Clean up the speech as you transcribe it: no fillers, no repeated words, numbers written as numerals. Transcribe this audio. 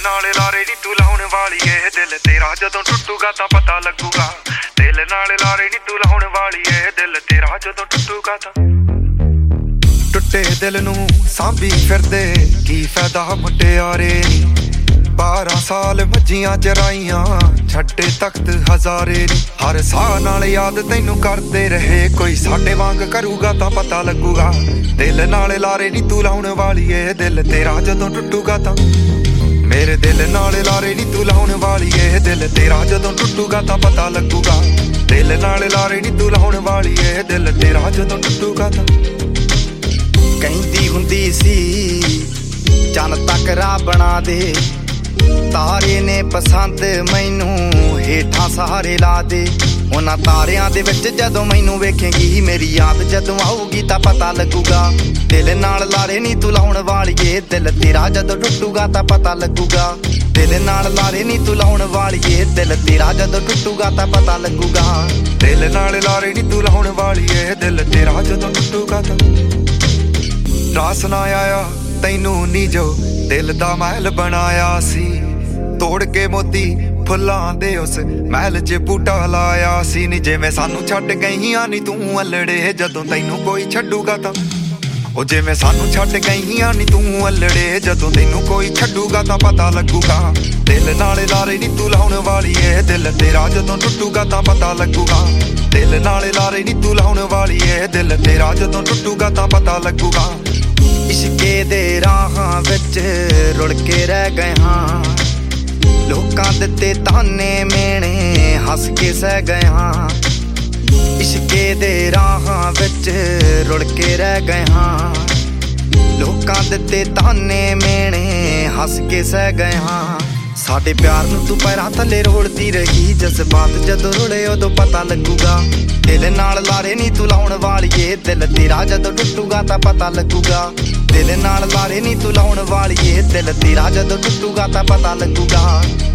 नाल लारे नी तू लाउण वाली ए दिल तेरा जदों टुटूगा तां पता लगूगा दिल नाल लारे नी तू लाउण वाली ए दिल तेरा जदों टुटूगा तां टुटे दिल नूं सांभी फिरदे की फायदा मुटियारे 12 साल मज्जियां चराइयां छड्डे तख्त हजारे हर साह नाल याद तैनू करदे रहे कोई साडे वांग करूगा तां पता लगूगा दिल नाल लारे नी तू लाउण वाली ए दिल तेरा जदों टुटूगा तां मेरे दिल नाल लारे नी तू लाउण वाली ए दिल तेरा जदों टुटूगा तां पता लगूगा दिल नाल लारे नी तू लाउण वाली ए दिल तेरा जदों टुटूगा तां कहंदी हुंदी सी चन तक राह बना दे तारे ने पसंद मैनू हेठां सहारे ला दे उन्हां तारियां दे विच जदों मैनू वेखेंगी मेरी याद जदों आऊगी तां पता लगूगा दिल नाल लारे नी तू लाउण वाली ए दिल तेरा जदों टुटूगा तां पता लगूगा दिल नाल लारे नी तू लाउण वाली ए दिल तेरा जदों टुटूगा तां पता लगूगा दिल नाल लारे नी तू लाउण वाली ए दिल तेरा जदों टुटूगा तां रास ना आया तैनू नी जो दिल दा महल बनाया सी तोड़ के मोती फुल्लां दे उस महल च बूटा लाया सी नी जिवें सानू छड्ड गईयां नी तू अल्लड़े जदों तैनू कोई छड्डूगा तां ओ जिवें सानू छड्ड गईयां नी तू अल्लड़े जदों तैनू कोई छड्डूगा तां पता लगूगा दिल नाल लारे नी तू लाउण वाली ए दिल तेरा जदों टुटूगा तां पता लगूगा दिल नाल लारे नी तू लाउण वाली ए दिल तेरा जदों टुटूगा तां पता लगूगा इश्के दे राहां विच रुड़ के रह गए हां लोकां दित्ते ताने मेणे हस के सह गए हां इश्के दे राहां विच रुड़ के रह गए हां लोकां दित्ते ताने मेणे हस के सह गए हां साडे प्यार नूं तू पैरां थल्ले रोलदी रही जज्बात जदों रुले उदों पता लगूगा दिल नाल लारे नी तू लाउण वाली ए दिल तेरा जदों टुटूगा तां पता लगूगा दिल नाल लारे नी तू लाउण वाली ए दिल तेरा जदों टुटूगा तां पता लगूगा